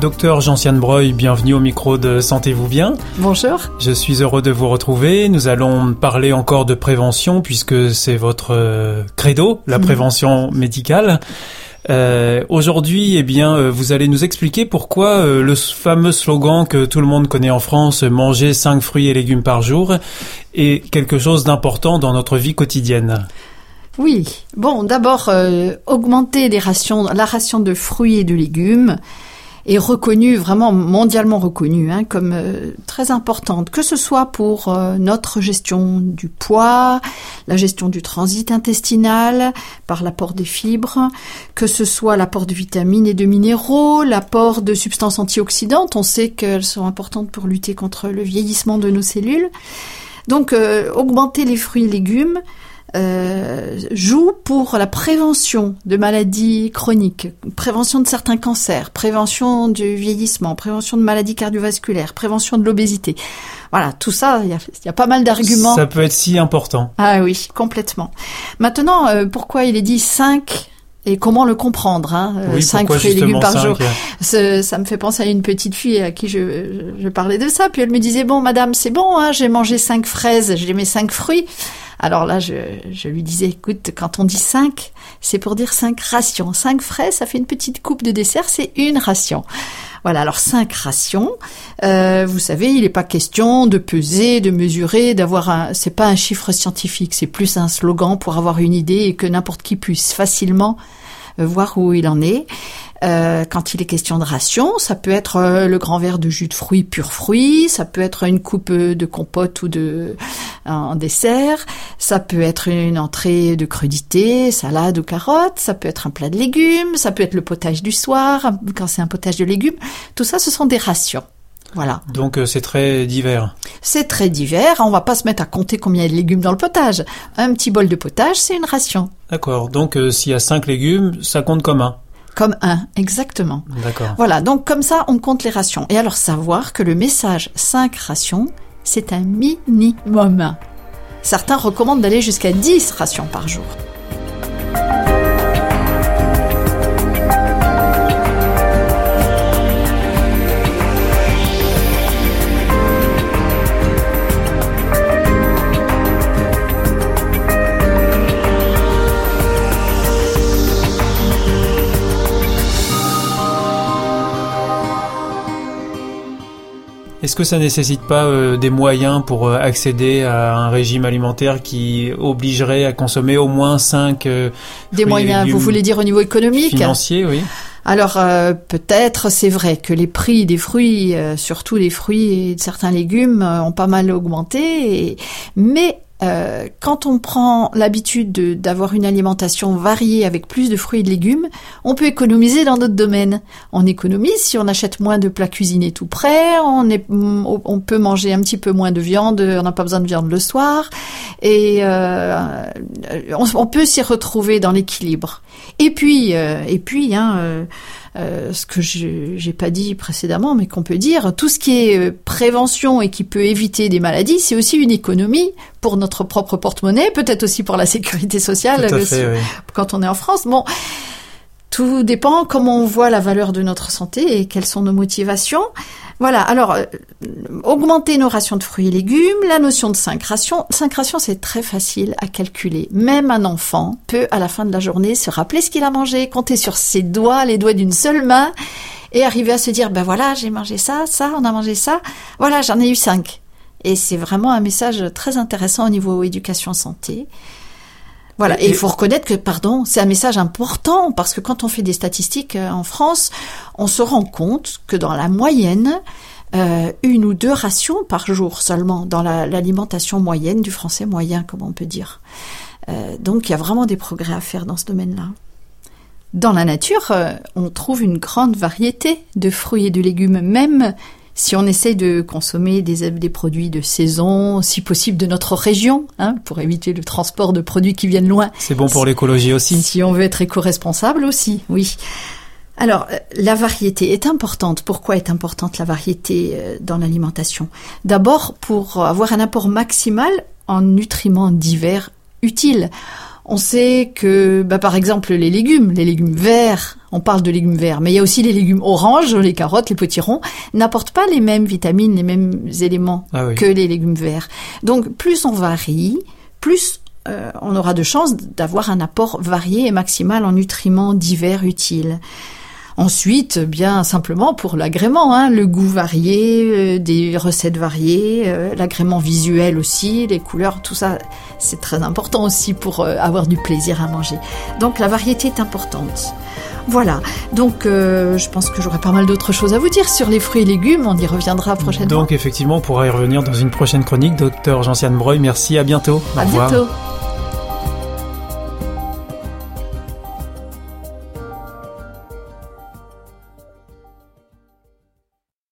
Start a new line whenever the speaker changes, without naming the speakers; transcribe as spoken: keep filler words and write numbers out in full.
Docteur Gentiane Breuil, bienvenue au micro de Sentez-vous bien.
Bonjour.
Je suis heureux de vous retrouver. Nous allons parler encore de prévention puisque c'est votre euh, credo, la mmh. prévention médicale. Euh, aujourd'hui, eh bien, euh, vous allez nous expliquer pourquoi euh, le fameux slogan que tout le monde connaît en France, manger cinq fruits et légumes par jour, est quelque chose d'important dans notre vie quotidienne.
Oui. Bon, d'abord, euh, augmenter les rations, la ration de fruits et de légumes est reconnue, vraiment mondialement reconnue, hein, comme euh, très importante, que ce soit pour euh, notre gestion du poids, la gestion du transit intestinal, par l'apport des fibres, que ce soit l'apport de vitamines et de minéraux, l'apport de substances antioxydantes, on sait qu'elles sont importantes pour lutter contre le vieillissement de nos cellules. Donc, euh, augmenter les fruits et légumes Euh, joue pour la prévention de maladies chroniques, prévention de certains cancers, prévention du vieillissement, prévention de maladies cardiovasculaires, prévention de l'obésité. Voilà, tout ça, il y a, y a pas mal d'arguments.
Ça peut être si important.
Ah oui, complètement. Maintenant, euh, pourquoi il est dit cinq et comment le comprendre, hein,
oui,
cinq fruits et légumes par
cinq,
jour.
Euh...
Ça, ça me fait penser à une petite fille à qui je, je, je parlais de ça. Puis elle me disait, bon, madame, c'est bon, hein, j'ai mangé cinq fraises, j'ai mes cinq fruits. Alors là, je, je lui disais, écoute, quand on dit cinq, c'est pour dire cinq rations. Cinq fraises, ça fait une petite coupe de dessert, c'est une ration. Voilà, alors cinq rations. Euh, vous savez, il n'est pas question de peser, de mesurer, d'avoir un... C'est pas un chiffre scientifique, c'est plus un slogan pour avoir une idée et que n'importe qui puisse facilement euh, voir où il en est. Euh, quand il est question de ration, ça peut être euh, le grand verre de jus de fruits, pur fruits, ça peut être une coupe de compote ou de en dessert, ça peut être une entrée de crudités, salade ou carottes, ça peut être un plat de légumes, ça peut être le potage du soir, quand c'est un potage de légumes. Tout ça, ce sont des rations. Voilà.
Donc euh, c'est très divers.
C'est très divers. On va pas se mettre à compter combien il y a de légumes dans le potage. Un petit bol de potage, c'est une ration.
D'accord. Donc euh, s'il y a cinq légumes, ça compte comme un.
Comme un, exactement.
D'accord.
Voilà, donc comme ça, on compte les rations. Et alors, savoir que le message cinq rations, c'est un minimum. Certains recommandent d'aller jusqu'à dix rations par jour.
Est-ce que ça nécessite pas euh, des moyens pour euh, accéder à un régime alimentaire qui obligerait à consommer au moins cinq euh,
Des moyens, vous voulez dire au niveau économique ?
Financier, oui.
Alors euh, peut-être, c'est vrai que les prix des fruits, euh, surtout les fruits et de certains légumes, euh, ont pas mal augmenté, et... mais Euh, quand on prend l'habitude de, d'avoir une alimentation variée avec plus de fruits et de légumes, on peut économiser dans d'autres domaines. On économise si on achète moins de plats cuisinés tout prêts, on, est, on peut manger un petit peu moins de viande, on n'a pas besoin de viande le soir, et euh, on, on peut s'y retrouver dans l'équilibre. Et puis, euh, et puis, hein, euh, Euh, ce que je j'ai pas dit précédemment, mais qu'on peut dire, tout ce qui est euh, prévention et qui peut éviter des maladies, c'est aussi une économie pour notre propre porte-monnaie, peut-être aussi pour la sécurité sociale,
Tout à
le,
fait, oui.
Quand on est en France. Bon, tout dépend comment on voit la valeur de notre santé et quelles sont nos motivations. Voilà, alors, euh, augmenter nos rations de fruits et légumes, la notion de cinq rations. cinq rations, c'est très facile à calculer. Même un enfant peut, à la fin de la journée, se rappeler ce qu'il a mangé, compter sur ses doigts, les doigts d'une seule main, et arriver à se dire, ben voilà, j'ai mangé ça, ça, on a mangé ça, voilà, j'en ai eu cinq. Et c'est vraiment un message très intéressant au niveau éducation santé. Voilà, et il faut reconnaître que, pardon, c'est un message important, parce que quand on fait des statistiques en France, on se rend compte que dans la moyenne, euh, une ou deux rations par jour seulement, dans la, l'alimentation moyenne du français moyen, comme on peut dire. Euh, donc il y a vraiment des progrès à faire dans ce domaine-là. Dans la nature, euh, on trouve une grande variété de fruits et de légumes, même si on essaie de consommer des, des produits de saison, si possible de notre région, hein, pour éviter le transport de produits qui viennent loin.
C'est bon pour l'écologie aussi.
Si on veut être éco-responsable aussi, oui. Alors, la variété est importante. Pourquoi est importante la variété dans l'alimentation ? D'abord, pour avoir un apport maximal en nutriments divers utiles. On sait que, bah, par exemple, les légumes, les légumes verts, on parle de légumes verts, mais il y a aussi les légumes oranges, les carottes, les potirons, n'apportent pas les mêmes vitamines, les mêmes éléments ah oui. que les légumes verts. Donc, plus on varie, plus euh, on aura de chances d'avoir un apport varié et maximal en nutriments divers utiles. Ensuite, bien simplement pour l'agrément, hein, le goût varié, euh, des recettes variées, euh, l'agrément visuel aussi, les couleurs, tout ça, c'est très important aussi pour euh, avoir du plaisir à manger. Donc la variété est importante. Voilà, donc euh, je pense que j'aurai pas mal d'autres choses à vous dire sur les fruits et légumes, on y reviendra prochainement.
Donc effectivement, on pourra y revenir dans une prochaine chronique. Docteur Gentiane Breuil, merci, à bientôt.
À
Au revoir.
bientôt.